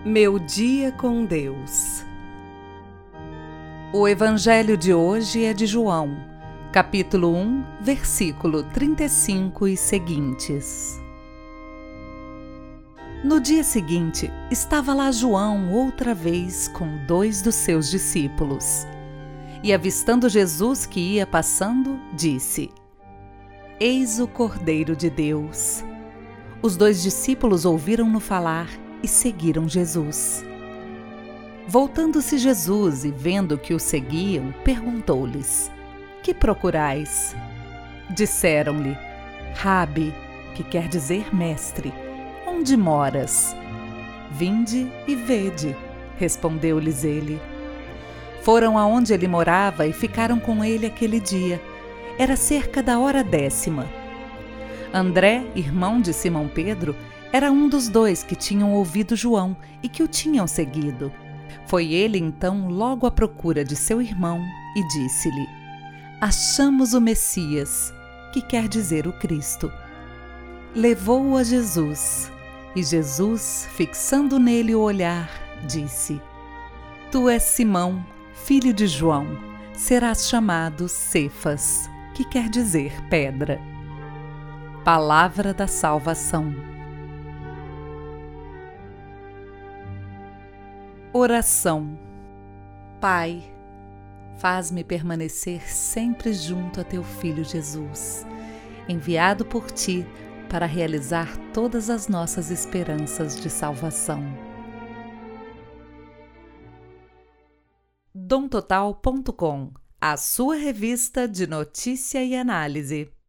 Meu dia com Deus. O evangelho de hoje é de João, capítulo 1, versículo 35 e seguintes. No dia seguinte, estava lá João outra vez com 2 dos seus discípulos. E avistando Jesus que ia passando, disse: Eis o Cordeiro de Deus. Os 2 discípulos ouviram-no falar e seguiram Jesus. Voltando-se Jesus e vendo que o seguiam, perguntou-lhes: Que procurais? Disseram-lhe: Rabi, que quer dizer mestre, onde moras? Vinde e vede, respondeu-lhes ele. Foram aonde ele morava e ficaram com ele aquele dia. Era cerca da hora 10ª. André, irmão de Simão Pedro, era um dos 2 que tinham ouvido João e que o tinham seguido. Foi ele então logo à procura de seu irmão e disse-lhe: Achamos o Messias, que quer dizer o Cristo. Levou-o a Jesus, e Jesus, fixando nele o olhar, disse: Tu és Simão, filho de João, serás chamado Cefas, que quer dizer pedra. Palavra da salvação. Oração. Pai, faz-me permanecer sempre junto a teu Filho Jesus, enviado por ti para realizar todas as nossas esperanças de salvação. domtotal.com, a sua revista de notícia e análise.